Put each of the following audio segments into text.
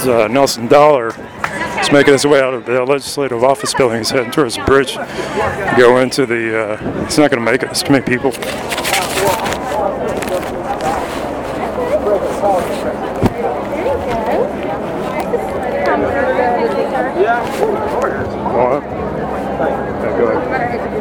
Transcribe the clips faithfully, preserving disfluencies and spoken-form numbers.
as uh, Nelson Dollar is making his way out of the legislative office building. He's heading towards the bridge to go into the, uh, he's not going to make it, there's too many people. Go up. Yeah, go ahead.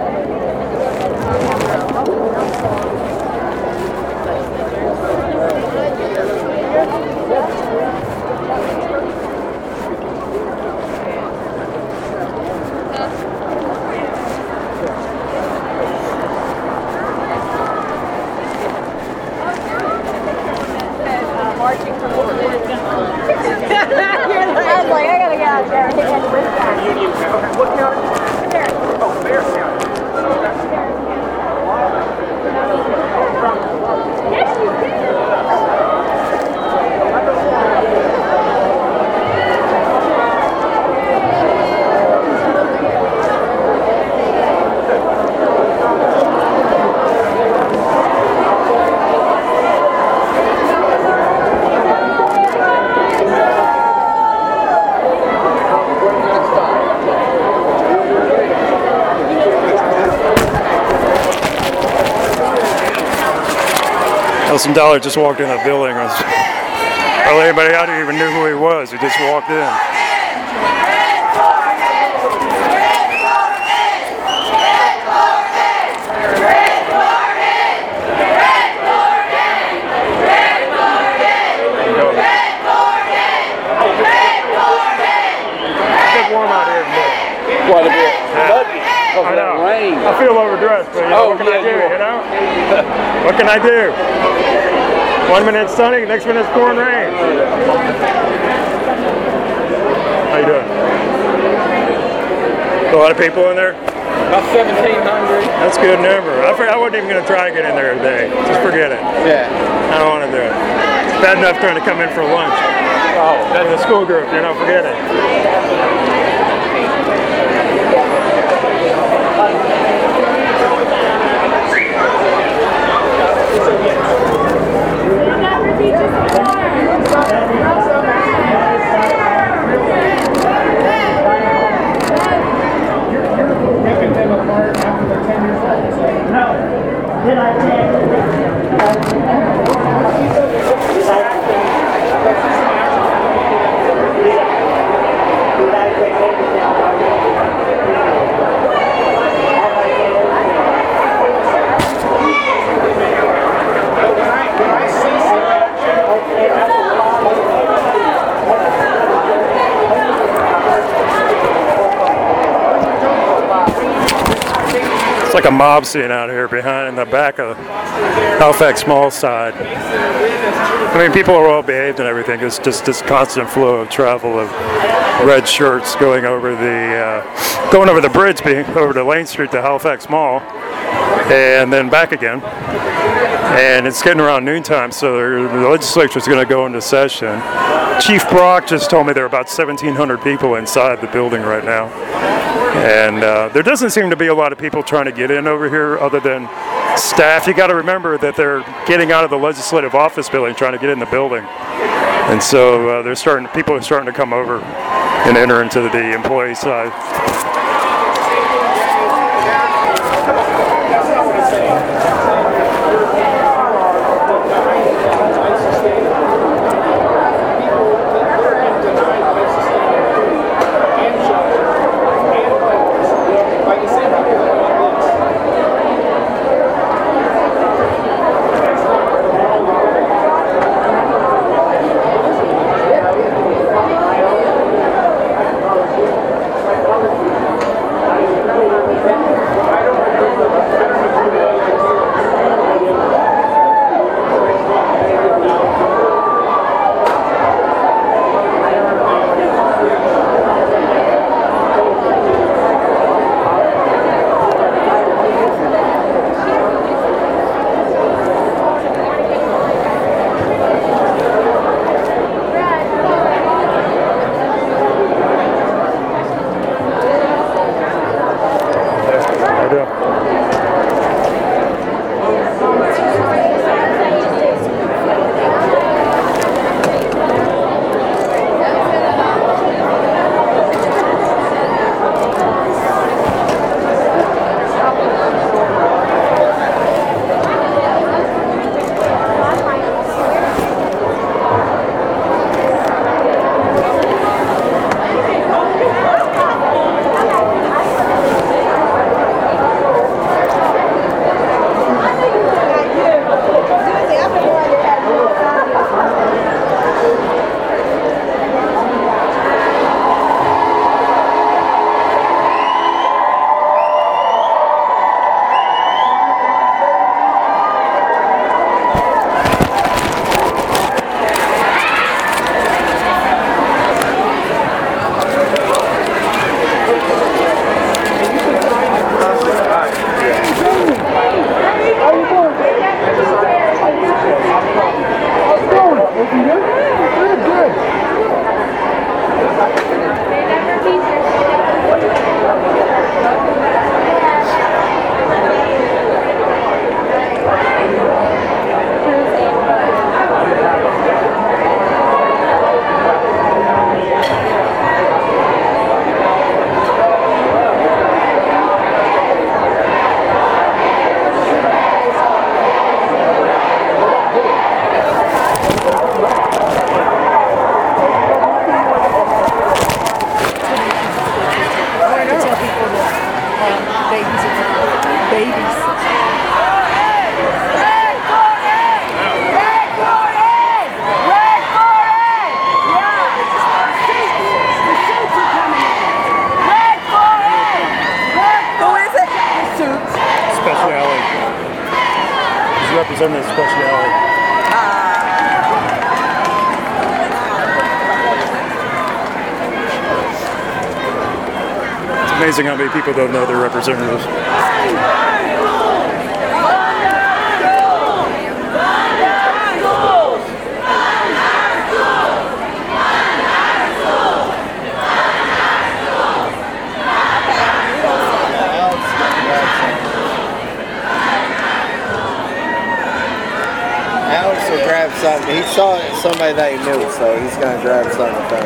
Nelson Dollar just walked in the building. Hardly anybody out here even knew who he was. He just walked in. It's warm out here today. Quite a bit. Yeah. I know. Rain. I feel overdressed, but you know, Oh, what can yeah, I do, you you know? What can I do? One minute it's sunny, next minute it's pouring rain. How you doing? A lot of people in there? About seventeen hundred. That's a good number. I, figured I wasn't even going to try to get in there today. Just forget it. Yeah. I don't want to do it. It's bad enough trying to come in for lunch. Oh, That's a school group, you know, forget it. Like a mob scene out here behind in the back of Halifax Mall side. I mean, people are well behaved and everything. It's just this constant flow of travel of red shirts going over the uh, going over the bridge, being over to Lane Street to Halifax Mall, and then back again. And it's getting around noontime, so the legislature is going to go into session. Chief Brock just told me there are about seventeen hundred people inside the building right now. And uh, there doesn't seem to be a lot of people trying to get in over here other than staff. You got to remember that they're getting out of the legislative office building, trying to get in the building. And so uh, they're starting, people are starting to come over and enter into the employee side. represent their speciality? It's amazing how many people don't know their representatives. Alex will grab something. He saw somebody that he knew, so he's gonna grab something.